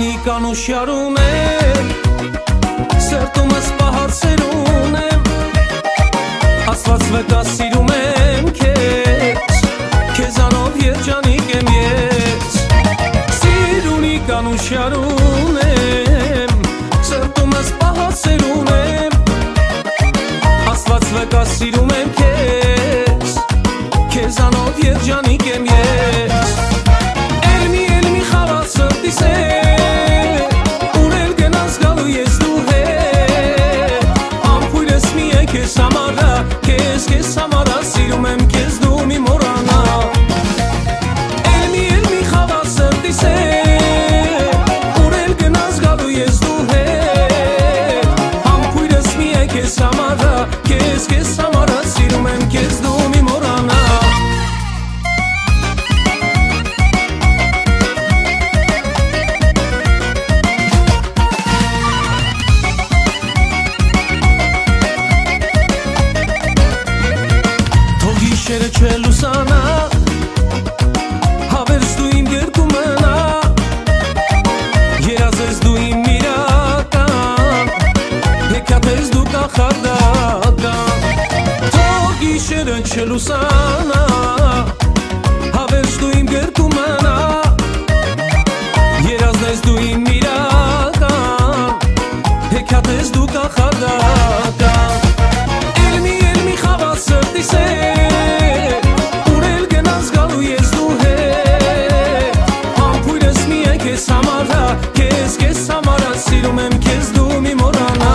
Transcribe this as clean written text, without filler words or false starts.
կանուշարուն եմ, սրտումս պահարսերուն եմ, Աստված վկա սիրում եմ քեզ, քեզանով երջանիկ եմ ես, սիրունի կանուշարուն եմ, սրտումս պահարսերուն եմ, Աստված վկա սիրում եմ քեզ, քեզանով երջանիկ եմ ես, Elmi խավալ սրտիս է Քեզ համարա սիրում եմ քեզ դու մի մոռանա Elmi խավալ սրտիս է Ուր էլ գնաս գալու ես դու հետ Համբույրս մի է քեզ համարա Քեզ համարա սիրում եմ քեզ դու մի մոռանա Գիշերը չլուսանա, հավերս դու իմ գերկումնա, երազես դու իմ միրական, հեքաթես դու կախարդական, թող գիշերը չլուսանա, հավերս դու իմ գերկումնա, երազես դու իմ միրական, հեքաթես դու կախարդական, Elmi խավալ սրտիս է Քեզ համարա սիրում եմ քեզ դու մի մոռանա